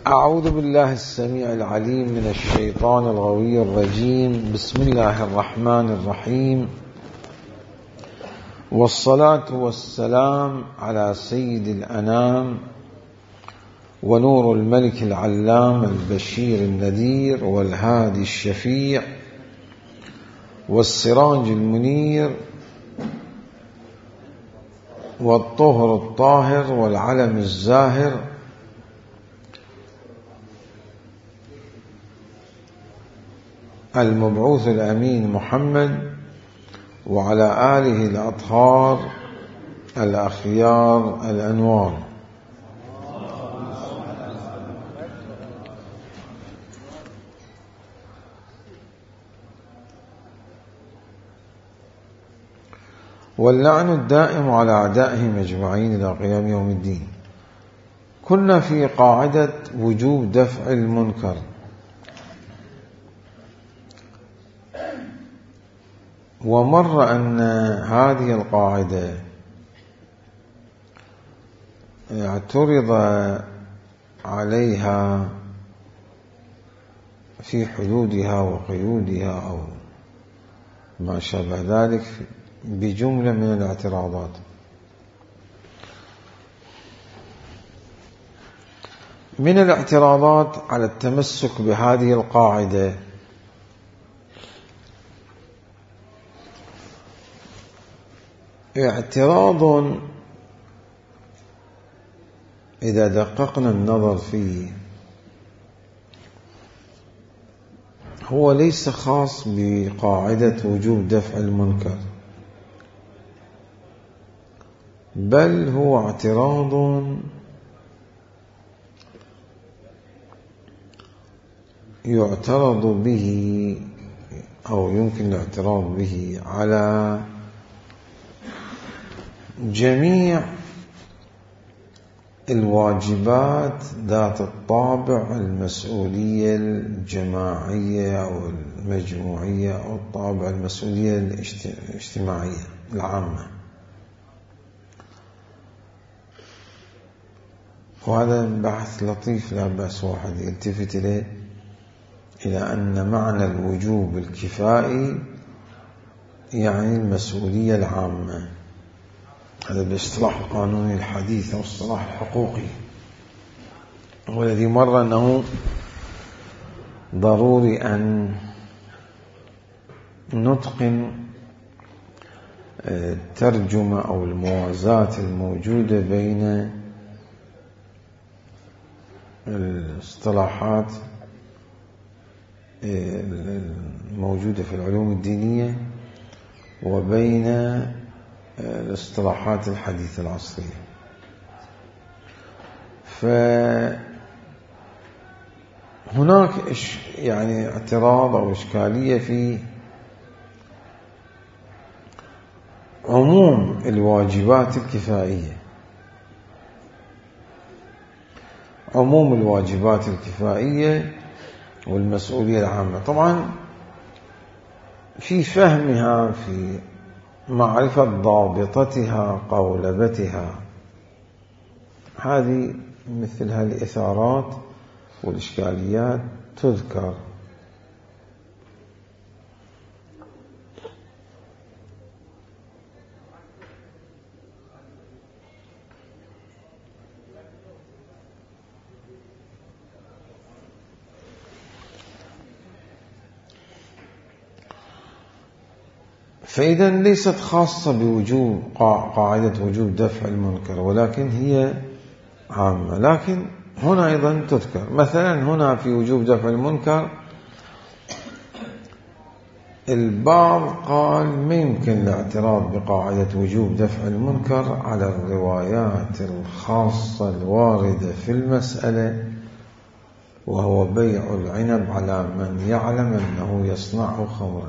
أعوذ بالله السميع العليم من الشيطان الغوي الرجيم. بسم الله الرحمن الرحيم، والصلاة والسلام على سيد الأنام ونور الملك العلام البشير النذير والهادي الشفيع والسراج المنير والطهر الطاهر والعلم الزاهر المبعوث الأمين محمد وعلى آله الأطهار الأخيار الأنوار. واللعن الدائم على أعدائهم أجمعين إلى قيام يوم الدين. كنا في قاعدة وجوب دفع المنكر، ومر أن هذه القاعدة اعترض عليها في حدودها وقيودها أو ما شابه ذلك بجملة من الاعتراضات. من الاعتراضات على التمسك بهذه القاعدة اعتراض إذا دققنا النظر فيه هو ليس خاص بقاعدة وجوب دفع المنكر، بل هو اعتراض يعترض به أو يمكن الاعتراض به على جميع الواجبات ذات الطابع المسؤولية الجماعية أو المجموعية أو الطابع المسؤولية الاجتماعية العامة. وهذا بحث لطيف لا بأس واحد يلتفت إليه، إلى أن معنى الوجوب الكفائي يعني المسؤولية العامة. هذا بالاصطلاح القانوني الحديث أو الاصطلاح الحقوقي، والذي مر أنه ضروري أن نتقن الترجمة أو الموازاة الموجودة بين الاصطلاحات الموجودة في العلوم الدينية وبين الاصطلاحات الحديثة العصرية. فهناك يعني اعتراض أو إشكالية في عموم الواجبات الكفائية. عموم الواجبات الكفائية والمسؤولية العامة، طبعا في فهمها، في معرفة ضابطتها، قولبتها، هذه مثل هالإثارات والإشكاليات تذكر. فإذا ليست خاصة بوجوب قاعدة وجوب دفع المنكر، ولكن هي عامة. لكن هنا أيضا تذكر، مثلا هنا في وجوب دفع المنكر البعض قال ما يمكن الاعتراض بقاعدة وجوب دفع المنكر على الروايات الخاصة الواردة في المسألة، وهو بيع العنب على من يعلم أنه يصنعه خمرا.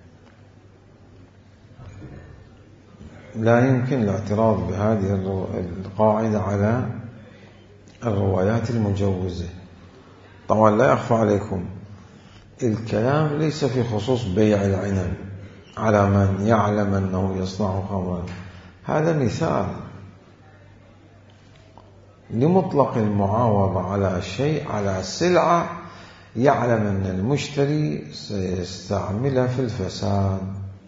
لا يمكن الاعتراض بهذه القاعدة على الروايات المجوزة. طبعا لا يخفى عليكم الكلام ليس في خصوص بيع العنب على من يعلم أنه يصنع خمرا، هذا مثال. لمطلق المعاوضة على شيء، على سلعة يعلم أن المشتري سيستعملها في الفساد،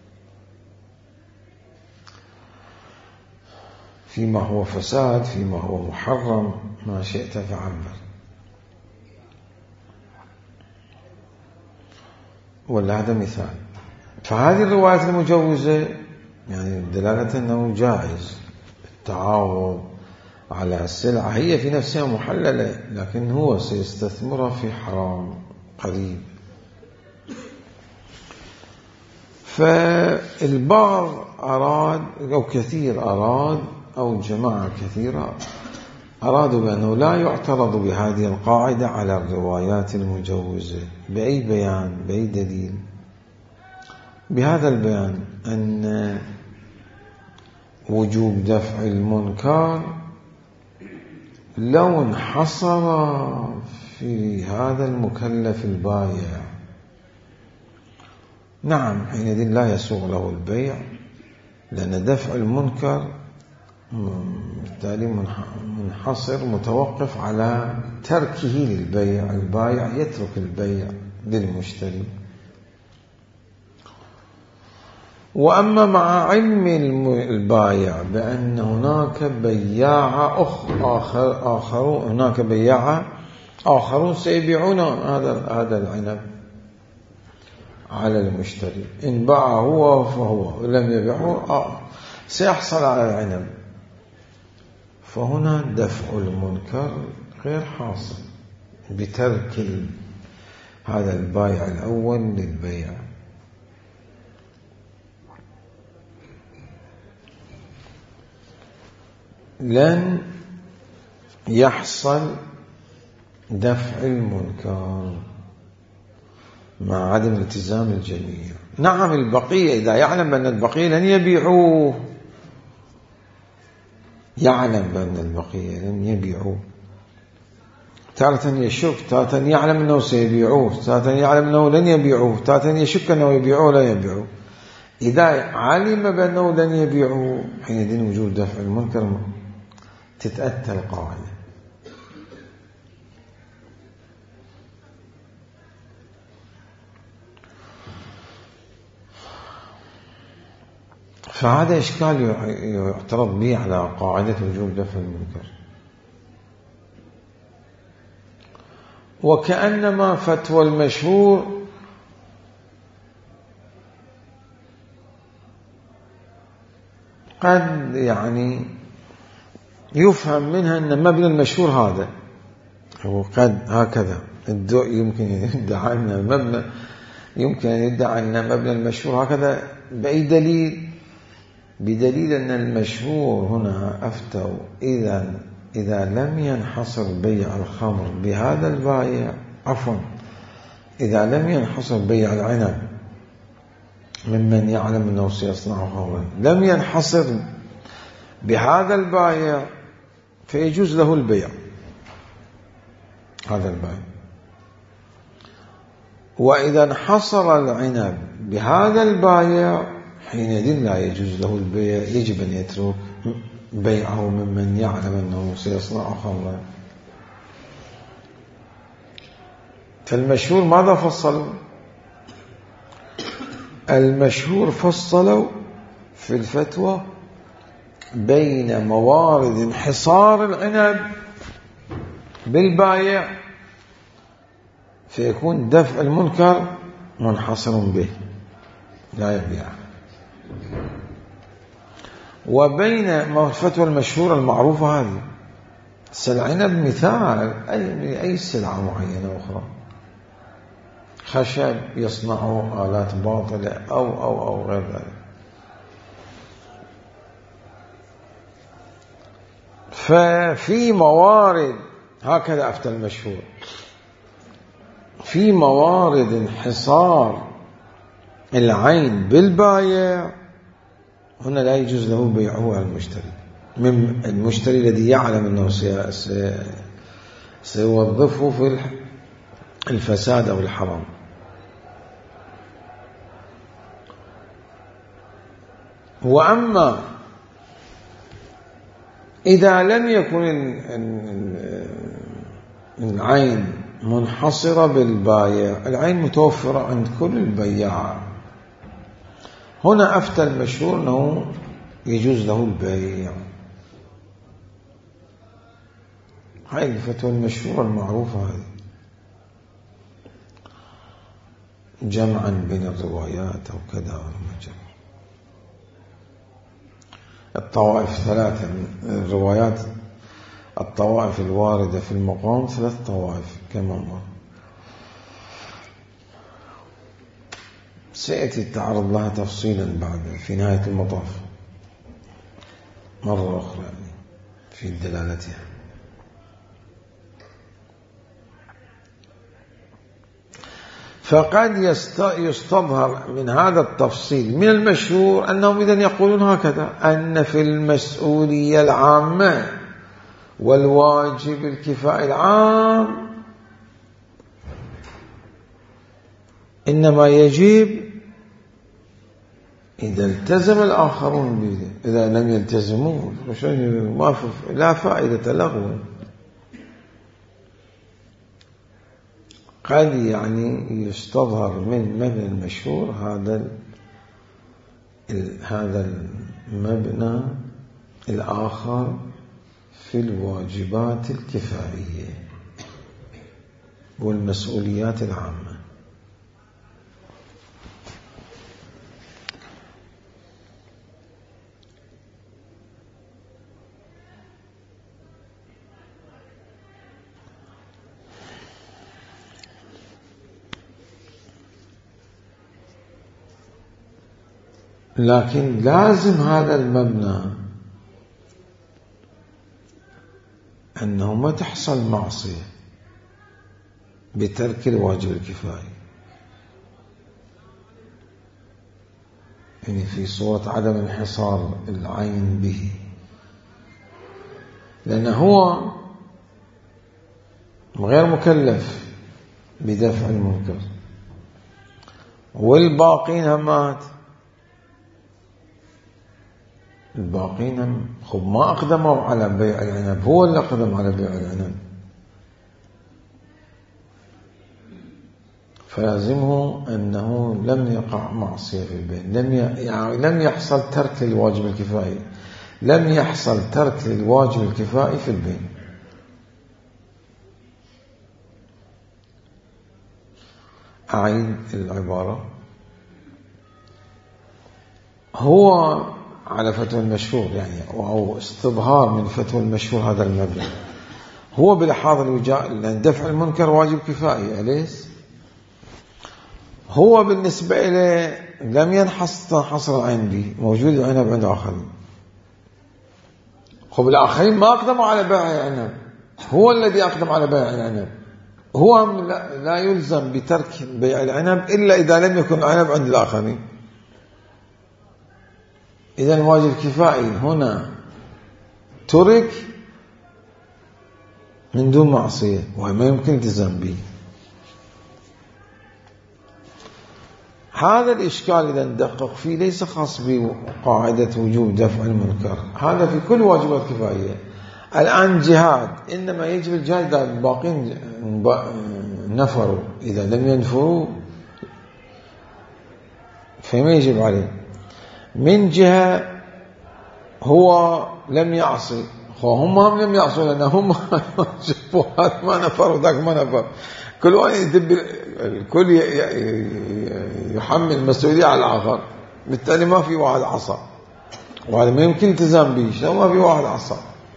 فيما هو فساد، فيما هو محرم، ما شئت فعبر. ولا هذا مثال. فهذه الروايات المجوزة يعني دلالة أنه جائز التعاوض على السلعة، هي في نفسها محللة، لكن هو سيستثمرها في حرام قريب. فالبعض أراد أو كثير أراد أو جماعة كثيرة أرادوا بأنه لا يعترض بهذه القاعدة على الروايات المجوزة. بأي بيان؟ بأي دليل؟ بهذا البيان أن وجوب دفع المنكر لو انحصر في هذا المكلف البائع، نعم حينئذ لا يسوغ له البيع، لأن دفع المنكر بالتالي منحصر متوقف على تركه للبيع، البائع يترك البيع للمشتري. وأما مع علم البائع بأن هناك بياع آخرون سيبيعون هذا العنب على المشتري، إن باعه هو فهو، ولم يبيعه سيحصل على العنب، فهنا دفع المنكر غير حاصل بترك هذا البائع الأول للبيع. لن يحصل دفع المنكر مع عدم التزام الجميع. نعم البقية إذا يعلم بأن البقية لن يبيعوه، يعلم بأن البقية لن يبيعوه، تارة يشك، تارة يعلم أنه سيبيعوه، تارة يعلم أنه لن يبيعوه، تارة يشك أنه يبيعوه لا يبيعوه. إذا علم بأنه لن يبيعوه حينئذ وجود دفع المنكر تتأتى القاعدة. فهذا إشكال يعترض به على قاعدة وجوب دفع المنكر. وكأنما فتوى المشهور قد يعني يفهم منها أن مبنى المشهور هذا هو قد هكذا يمكن يدعى أن مبنى، يمكن أن يدعى أن مبنى المشهور هكذا بأي دليل؟ بدليل أن المشهور هنا أفتوا إذا لم ينحصر بيع الخمر بهذا البائع، إذا لم ينحصر بيع العنب ممن يعلم أنه سيصنع خمرا، لم ينحصر بهذا البائع فيجوز له البيع هذا البائع. وإذا انحصر العنب بهذا البائع حينئذ لا يجوز له البيع، يجب أن يترك بيعه ممن يعلم أنه سيصنع خمرا. فالمشهور ماذا فصلوا؟ المشهور فصلوا في الفتوى بين موارد انحصار العنب بالبائع فيكون دفع المنكر منحصر به لا يبيع، وبين فتوى المشهورة المعروفة هذه العنب مثال أي سلعة معينة أخرى، خشب يصنعه آلات باطلة أو غير ذلك. ففي موارد هكذا أفتى المشهور، في موارد انحصار العين بالبائع هنا لا يجوز له بيعه على المشتري، من المشتري الذي يعلم أنه سيوظفه في الفساد أو الحرام. وأما إذا لم يكن العين منحصرة بالبايع، العين متوفرة عند كل البياع، هنا أفتى المشهور أنه يجوز له البيع. هاي الفتوى المشهورة المعروفة هذه، جمعا بين الروايات أو كذا أو جمع. الطوائف ثلاثة من الروايات، الطوائف الواردة في المقام 3 طوائف كما مر، سيأتي التعرض لها تفصيلا بعد في نهاية المطاف مرة أخرى يعني في دلالتها. فقد يستظهر من هذا التفصيل من المشهور أنهم إذن يقولون هكذا، أن في المسؤولية العامة والواجب الكفائي العام إنما يجب إذا التزم الآخرون به، إذا لم يلتزموا لا فائدة لغو. قد يعني يستظهر من مبنى المشهور هذا المبنى الآخر في الواجبات الكفائية والمسؤوليات العامة. لكن لازم هذا المبنى أنه ما تحصل معصية بترك الواجب الكفائي، يعني في صورة عدم انحصار العين به، لأنه هو غير مكلف بدفع المنكر، والباقين همات، الباقين خب ما أقدموا على بيع العنب، هو اللي أقدم على بيع العنب، فلازمه أنه لم يقع معصية في البين، لم يحصل ترك للواجب الكفائي، لم يحصل ترك للواجب الكفائي في البين. أعيد العبارة، هو على فتوى المشهور يعني، أو استظهار من فتوى المشهور هذا المبنى، هو بلحاظ الوجاء لأن دفع المنكر واجب كفائي، أليس؟ هو بالنسبة إليه لم ينحصر العين به، موجود العنب عند آخرين، خب الآخرين ما أقدموا على بيع العنب، هو الذي أقدم على بيع العنب، هو لا يلزم بترك بيع العنب إلا إذا لم يكن العنب عند الآخرين. إذن واجب كفائي هنا ترك من دون معصية وما يمكن التزام به. هذا الإشكال إذا ندقق فيه ليس خاص بقاعدة وجوب دفع المنكر، هذا في كل واجبات كفائية. الآن جهاد، إنما يجب الجهاد إذا الباقين نفروا، إذا لم ينفروا فما يجب عليه. من جهة هو لم يعصي، هم لم يعصوا لأنهم شافوا هذا ما نفر وذاك ما نفر، كل واحد يدب، الكل يحمل المسؤولية على الآخر، بالتالي ما في واحد عصى، وهذا ما يمكن التزام به، شلون ما في واحد عصى؟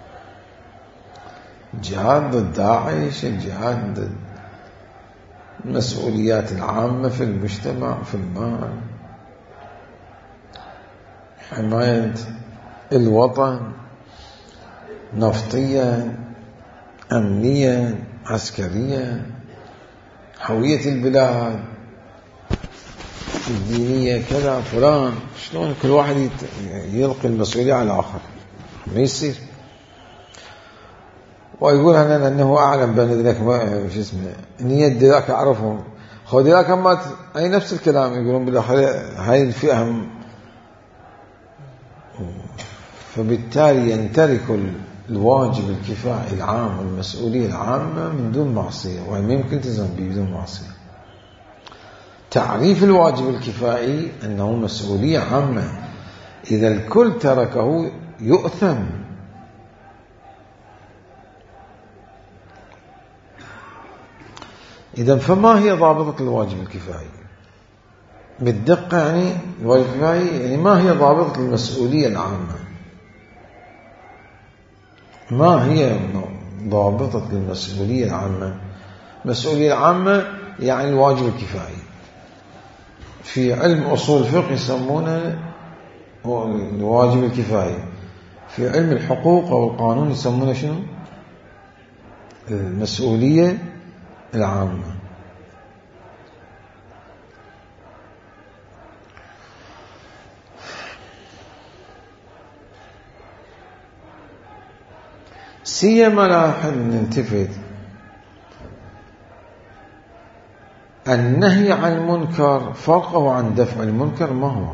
الجهاد ضد داعش، الجهاد ضد المسؤوليات العامة في المجتمع، في المال، حماية الوطن نفطيا، أمنيا، عسكريا، هوية البلاد الدينية كذا فلان، شلون كل واحد يلقي المسؤولية على الآخر؟ ما يصير. ويقول أنا أنه أعلم بأن ذلك شو اسمه نية ذاك أعرفهم، خذ ذاك مات، أي نفس الكلام يقولون بالآخر هاي الفئة، فبالتالي ينترك الواجب الكفائي العام والمسؤولية العامة من دون معصية، وما يمكن التزام به بدون معصية. تعريف الواجب الكفائي أنه مسؤولية عامة، إذا الكل تركه يؤثم. إذا فما هي ضابطة الواجب الكفائي بالدقة؟ يعني الواجب الكفائي يعني ما هي ضابطة المسؤولية العامة؟ ما هي ضابطة المسؤولية العامة؟ المسؤولية العامة يعني الواجب الكفائي. في علم أصول الفقه يسمونه الواجب الكفائي، في علم الحقوق أو القانون يسمونه شنو؟ المسؤولية العامة. سيما لاحظ نلتفت النهي عن المنكر فرقه عن دفع المنكر ما هو؟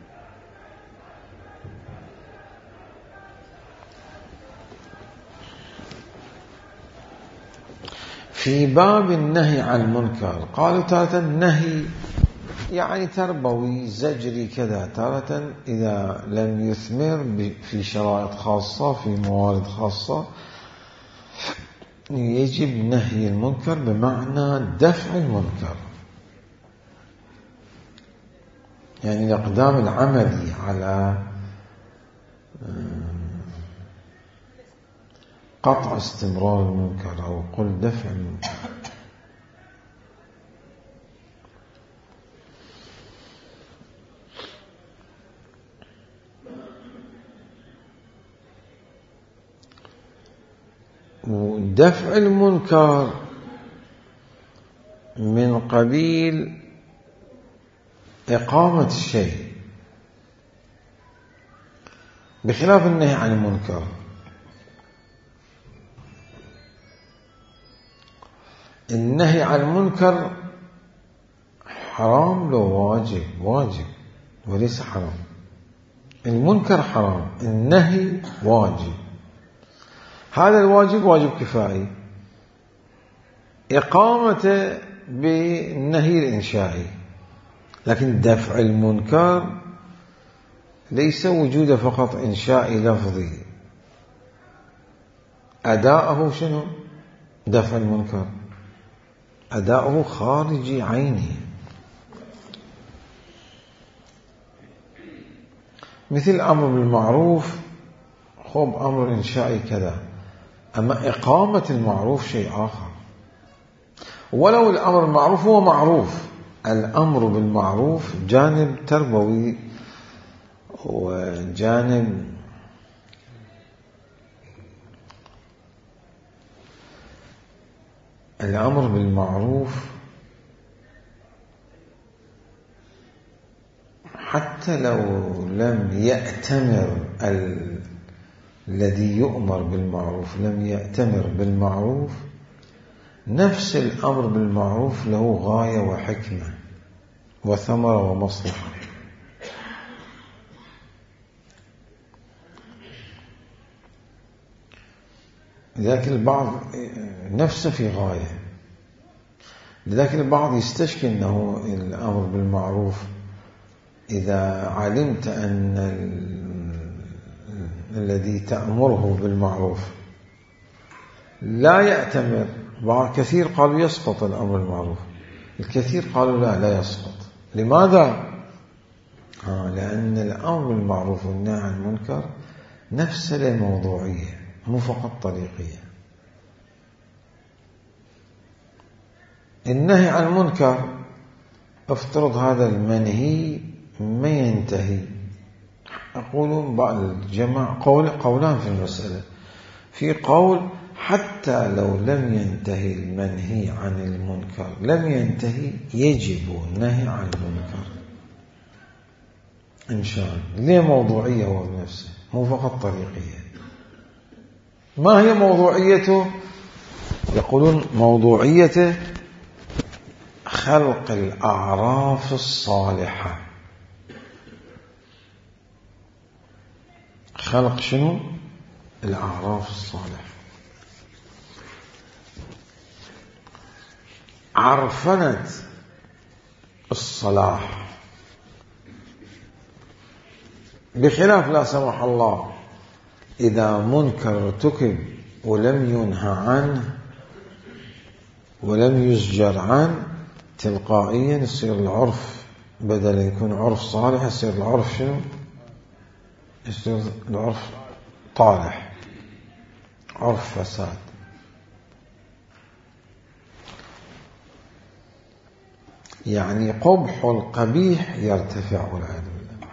في باب النهي عن المنكر قالوا تارة النهي يعني تربوي زجري كذا، تارة إذا لم يثمر في شرائط خاصة في موارد خاصة يجب نهي المنكر بمعنى دفع المنكر، يعني الإقدام العملي على قطع استمرار المنكر أو قل دفع المنكر. ودفع المنكر من قبيل إقامة الشيء بخلاف النهي عن المنكر. النهي عن المنكر حرام لو واجب، واجب وليس حرام. المنكر حرام، النهي واجب. هذا الواجب واجب كفائي، إقامته بالنهي الإنشائي. لكن دفع المنكر ليس وجود فقط إنشائي لفظي، أداءه شنو؟ دفع المنكر أداؤه خارجي عيني، مثل أمر بالمعروف خب أمر إنشائي كذا، أما إقامة المعروف شيء آخر. ولو الأمر المعروف هو معروف، الأمر بالمعروف جانب تربوي وجانب الأمر بالمعروف حتى لو لم يأتمر الذي يؤمر بالمعروف لم يأتمر بالمعروف، نفس الأمر بالمعروف له غاية وحكمة وثمرة ومصلحة. لذلك البعض نفسه في غاية، لذلك البعض يستشكي أنه الأمر بالمعروف إذا علمت أن الذي تأمره بالمعروف لا يأتمر، بعض كثير قالوا يسقط الأمر بالمعروف، الكثير قالوا لا يسقط. لماذا؟ لأن الأمر بالمعروف والنهي عن المنكر نفس الموضوعية مو فقط طريقية. النهي عن المنكر افترض هذا المنهي ما ينتهي، أقول بعض الجماعة قولان في المسألة. في قول حتى لو لم ينتهي المنهي عن المنكر لم ينتهي يجب النهي عن المنكر إن شاء الله. ليه موضوعية هو بنفسه مو فقط طريقية. ما هي موضوعيته؟ يقولون موضوعيته خلق الأعراف الصالحة. خلق شنو؟ الأعراف الصالحة. عرفنة الصلاح، بخلاف لا سمح الله إذا منكر ارتكب ولم ينهى عنه ولم يزجر عنه، تلقائيا يصير العرف بدل يكون عرف صالح يصير العرف شنو؟ يصير العرف طالح، عرف فساد. يعني قبح القبيح يرتفع والعياذ بالله،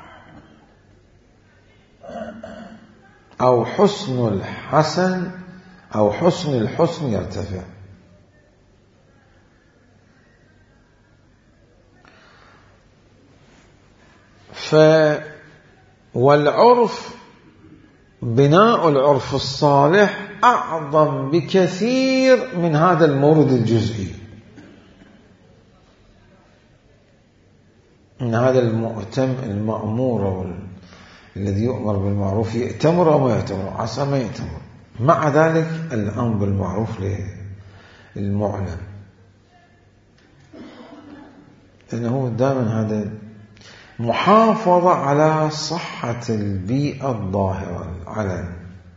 أو حسن الحسن أو حسن الحسن يرتفع. والعرف، بناء العرف الصالح أعظم بكثير من هذا المورد الجزئي، من هذا المأمور الذي يؤمر بالمعروف يأتمر أو ما يأتمر، عسى ما يأتمر. مع ذلك الأمر بالمعروف للمعلم، لأنه دائما هذا محافظة على صحة البيئة الظاهرة العلن.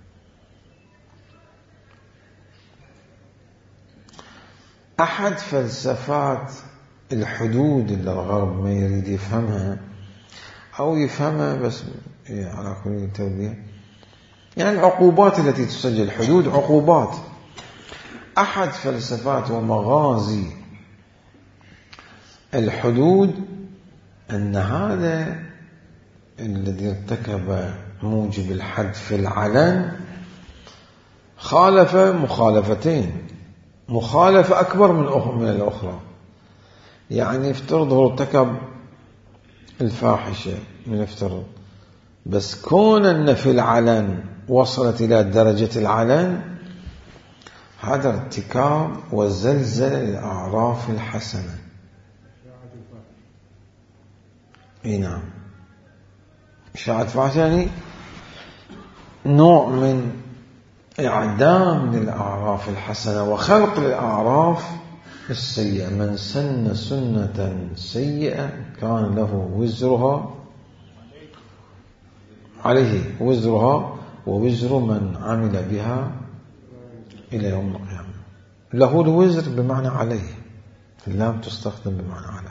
أحد فلسفات الحدود اللي الغرب ما يريد يفهمها أو يفهمها بس على كل تربية، يعني العقوبات التي تسجل حدود عقوبات. أحد فلسفات ومغازي الحدود أن هذا الذي ارتكب موجب الحد في العلن خالف مخالفتين، مخالفة أكبر من الأخرى. يعني افترض هو ارتكب الفاحشة من افترض، بس كون أن في العلن وصلت إلى درجة العلن، هذا ارتكاب وزلزل الأعراف الحسنة. نعم، إشاعة فاحشة يعني نوع من إعدام للأعراف الحسنة وخلق الأعراف السيئة. من سن سنة سيئة كان له وزرها، عليه وزرها ووزر من عمل بها إلى يوم القيامة. له الوزر بمعنى عليه، اللام تستخدم بمعنى على.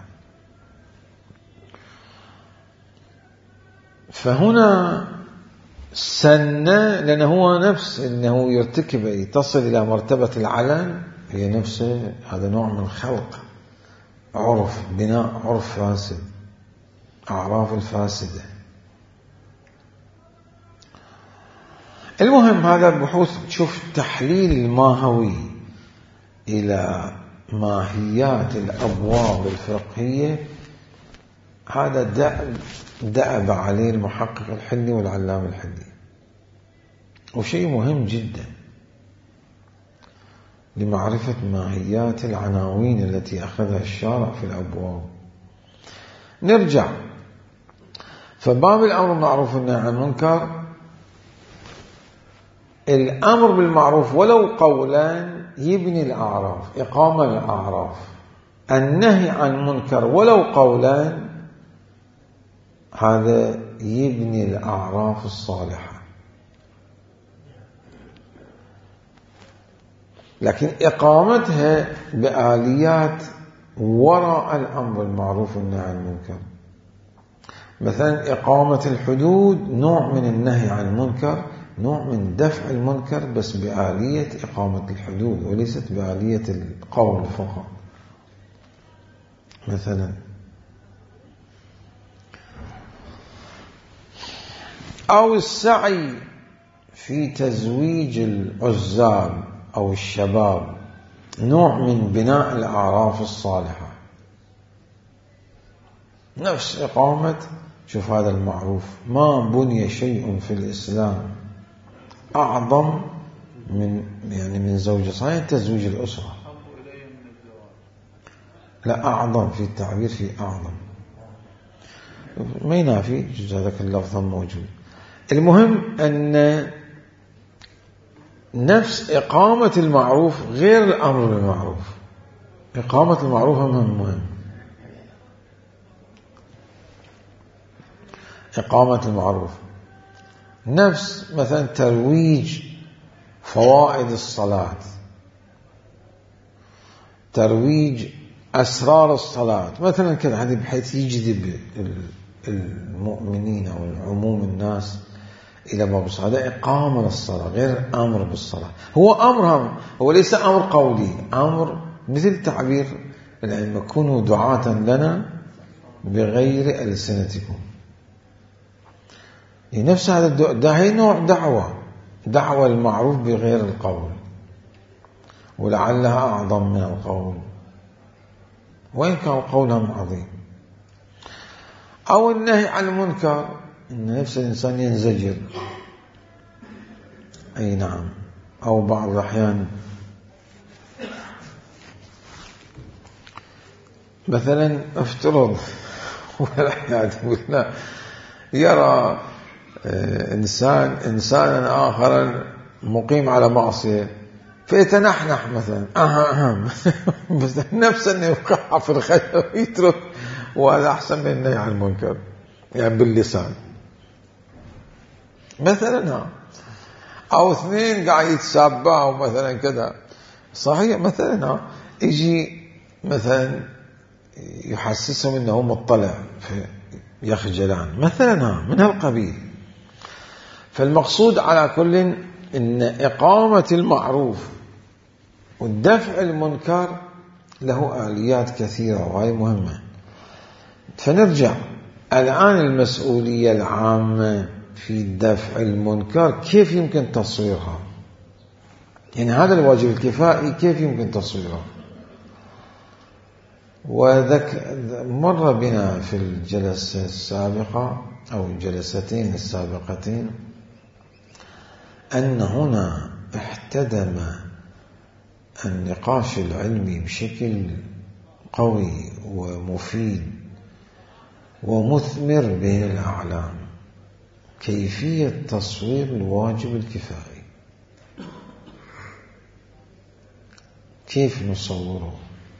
فهنا سنة لأنه هو نفس أنه يرتكب يتصل إلى مرتبة العلن، هي نفسه هذا نوع من خلق عرف، بناء عرف فاسد، أعراف الفاسدة. المهم هذا بحوث تشوف تحليل الماهوي إلى ماهيات الأبواب الفقهية، هذا دأب عليه المحقق الحلي والعلام الحلي، وشيء مهم جدا لمعرفة ماهيات العناوين التي أخذها الشارع في الأبواب. نرجع، فباب الأمر بالمعروف والنهي عن المنكر، الأمر بالمعروف ولو قولا يبني الأعراف، إقامة الأعراف. النهي عن المنكر ولو قولا، هذا يبني الأعراف الصالحة. لكن إقامتها بآليات وراء الأمر بالمعروف والنهي عن المنكر. مثلا إقامة الحدود نوع من النهي عن المنكر، نوع من دفع المنكر، بس بآلية إقامة الحدود وليست بآلية القول فقط. مثلا أو السعي في تزويج العزاب أو الشباب، نوع من بناء الأعراف الصالحة. نفس إقامة، شوف هذا المعروف، ما بني شيء في الإسلام أعظم من زوجة صحيح تزويج الأسرة، لا أعظم في التعبير، في أعظم ما ينافي هذاك اللفظ موجود. المهم أن نفس إقامة المعروف غير الأمر بالمعروف. إقامة المعروف مهم. إقامة المعروف نفس مثلا ترويج فوائد الصلاة، ترويج أسرار الصلاة مثلا كذا، هذه بحيث يجذب المؤمنين أو العموم الناس إلى باب الصلاة. هذا إقامة للصلاة غير أمر بالصلاة. هو أمر، هو ليس أمر قولي، أمر مثل تعبير العلم: كونوا دعاة لنا بغير ألسنتكم. نفس هذا ده هي نوع دعوة المعروف بغير القول، ولعلها أعظم من القول وإن كان قولهم عظيم. أو النهي عن المنكر، إن نفس الإنسان ينزجر، أي نعم. أو بعض الأحيان مثلا افترض والعياذ بالله يرى إنسانا آخر مقيم على معصية فيتنحنح مثلا بس نفس أنه يوقع في الخشب ويترك، وهذا أحسن من النهي عن المنكر يعني باللسان مثلا. أو اثنين قاعد يتسابعوا مثلا كذا، صحيح مثلا يجي مثلا يحسسهم أنه مطلع يخجلان مثلا من هالقبيل. فالمقصود على كل إن إقامة المعروف والدفع المنكر له آليات كثيرة وهي مهمة. فنرجع الآن المسؤولية العامة في دفع المنكر كيف يمكن تصويرها؟ يعني هذا الواجب الكفائي كيف يمكن تصويره؟ مر بنا في الجلسة السابقة أو الجلستين السابقتين أن هنا احتدم النقاش العلمي بشكل قوي ومفيد ومثمر بين الأعلام كيفية تصوير الواجب الكفائي. كيف نصوره؟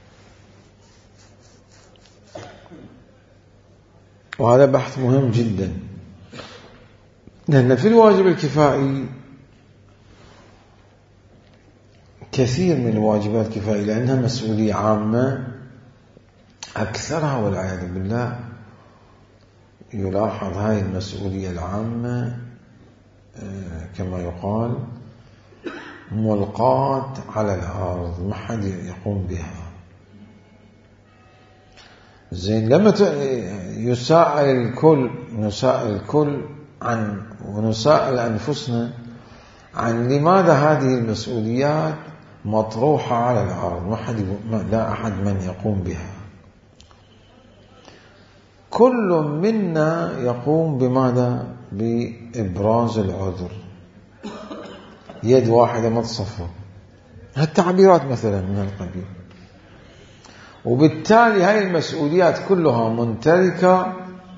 وهذا بحث مهم جدا، لأن في الواجب الكفائي كثير من الواجبات الكفائية لأنها مسؤولية عامة أكثرها والعياذ بالله يلاحظ هاي المسؤولية العامة كما يقال ملقاة على الأرض، ما حد يقوم بها. زين لما نسأل الكل ونسأل أنفسنا عن لماذا هذه المسؤوليات مطروحة على الأرض، لا أحد من يقوم بها. كل منا يقوم بماذا؟ بإبراز العذر، يد واحدة ما تصفر، هالتعبيرات مثلا من القبيل. وبالتالي هاي المسؤوليات كلها منتركة،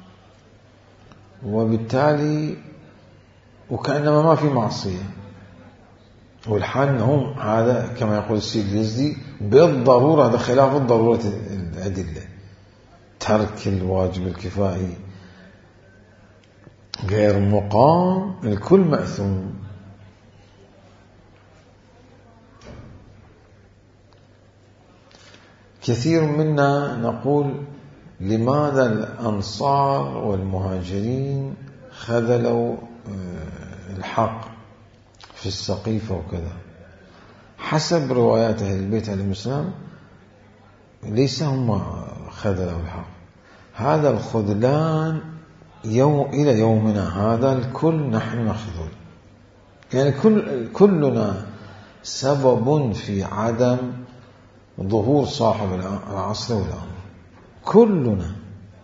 وبالتالي وكأنما ما في معصية. والحال أنهم هذا كما يقول السيد اليزدي بالضرورة، هذا خلاف الضرورة الأدلة. ترك الواجب الكفائي غير مقام، الكل مأثوم. كثير منا نقول لماذا الأنصار والمهاجرين خذلوا الحق في السقيفة وكذا؟ حسب روايات أهل البيت عليهم السلام ليس هم خذلوا الحق، هذا الخذلان إلى يومنا هذا الكل نحن نخذل. يعني كلنا سبب في عدم ظهور صاحب العصر والأمر، كلنا،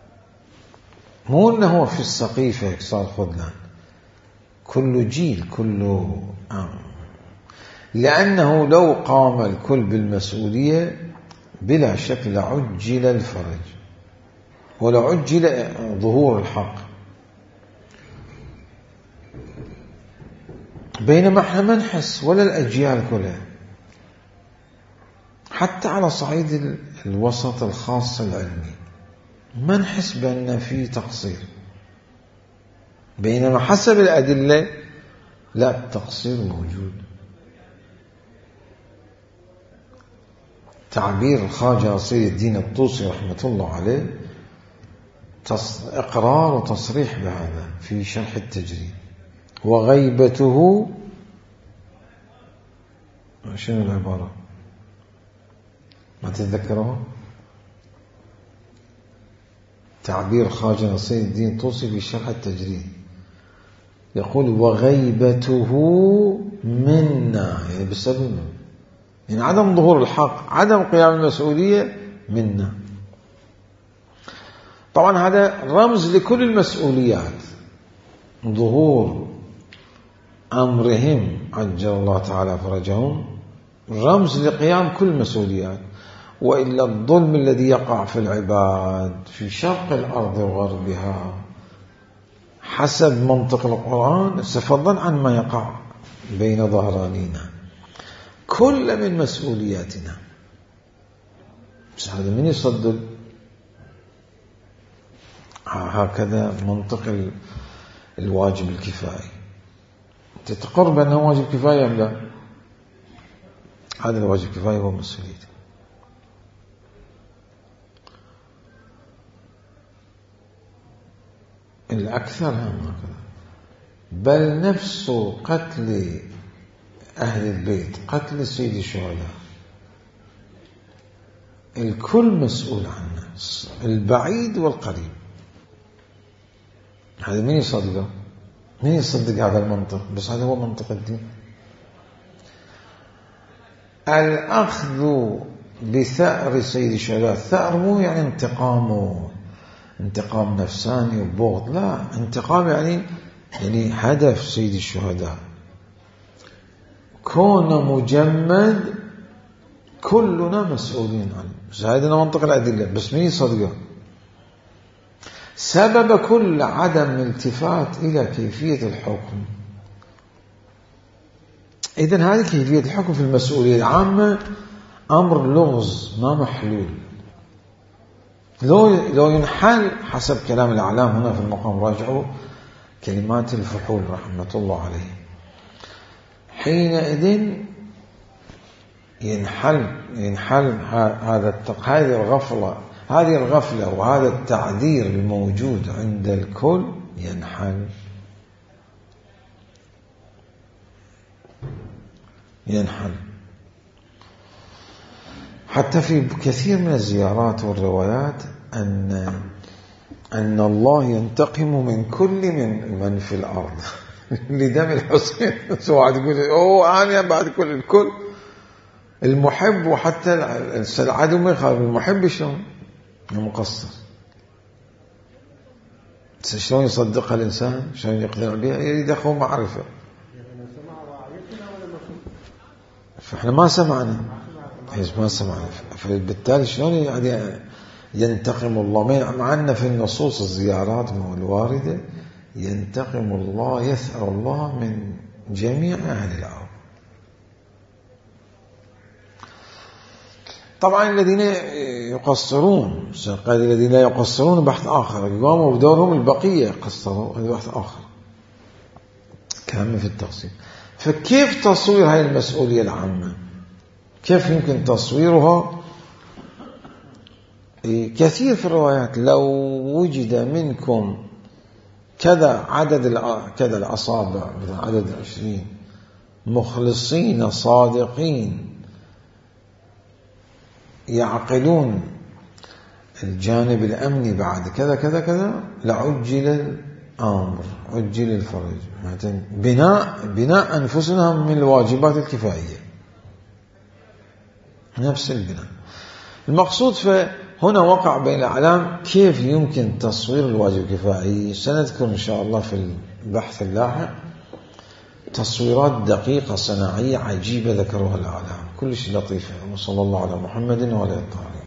مو أنه هو في السقيفة صار خذلان، كل جيل كله لأنه لو قام الكل بالمسؤولية بلا شك لعجل الفرج ولعجل ظهور الحق. بينما احنا ما نحس ولا الأجيال كلها حتى على صعيد الوسط الخاص العلمي ما نحس بأن في تقصير، بينما حسب الأدلة لا، التقصير موجود. تعبير الخواجة نصير الدين الطوسي رحمة الله عليه إقرار وتصريح بهذا في شرح التجريد. وغيبته، شنو العبارة ما تتذكرها؟ تعبير الخواجة نصير الدين الطوسي في شرح التجريد يقول وغيبته منا، يعني بسبب يعني عدم ظهور الحق، عدم قيام المسؤولية منا. طبعا هذا رمز لكل المسؤوليات، ظهور أمرهم عجل الله تعالى فرجهم رمز لقيام كل المسؤوليات. وإلا الظلم الذي يقع في العباد في شرق الأرض وغربها حسب منطق القرآن سفضل عن ما يقع بين ظهرانينا، كل من مسؤولياتنا. بس هذا من يصدق؟ هكذا منطق الواجب الكفائي. تتقر بأنه واجب كفاية أم لا؟ هذا الواجب الكفاية هو مسؤوليته. الأكثر هم هكذا، بل نفس قتل أهل البيت، قتل سيد الشهداء، الكل مسؤول عنه، البعيد والقريب. هذا من يصدقه؟ من يصدق هذا المنطق؟ بس هذا هو منطق الدين. الأخذ بثأر سيد الشهداء، الثأر مو يعني انتقام نفساني وبغض، لا، انتقام يعني هدف سيد الشهداء كون مجمد كلنا مسؤولين عنه. هذا منطق الأدلة، بس مين يصدقه؟ سبب كل عدم التفات إلى كيفية الحكم. إذن هذه كيفية الحكم في المسؤولية العامة أمر لغز ما محلول. لو ينحل حسب كلام الأعلام هنا في المقام، راجعوا كلمات الفحول رحمة الله عليه، حينئذ ينحل هذه الغفلة وهذا التعذير الموجود عند الكل ينحل. حتى في كثير من الزيارات والروايات أن الله ينتقم من كل من في الأرض لدم الحسين. سواء تقول أنا بعد الكل المحب، وحتى العدو ما يخالف المحب شلون مقصر. شلون يصدقها الإنسان؟ شلون يقتنع بها؟ يريد أخوه معرفة. فإحنا ما سمعنا، فبالتالي شلون ينتقم الله؟ مع أن في النصوص الزيارات الواردة ينتقم الله، يثأر الله من جميع أهل الأرض. طبعا الذين يقصرون، الذين لا يقصرون بحث آخر، يقوموا بدورهم، البقية يقصروا، هذا بحث آخر كامل في التقسيم. فكيف تصوير هذه المسؤولية العامة؟ كيف يمكن تصويرها؟ كثير في الروايات لو وجد منكم كذا كذا الأصابع، عدد 20 مخلصين صادقين يعقلون الجانب الأمني بعد كذا كذا كذا لعجل الأمر، عجل الفرج. بناء أنفسنا من الواجبات الكفائية، نفس البناء. المقصود فهنا وقع بين الأعلام كيف يمكن تصوير الواجب الكفائي. سنذكر إن شاء الله في البحث اللاحق تصويرات دقيقة صناعية عجيبة ذكروها الأعلام، كل شيء لطيفة. وصلى الله على محمد وعلى آله.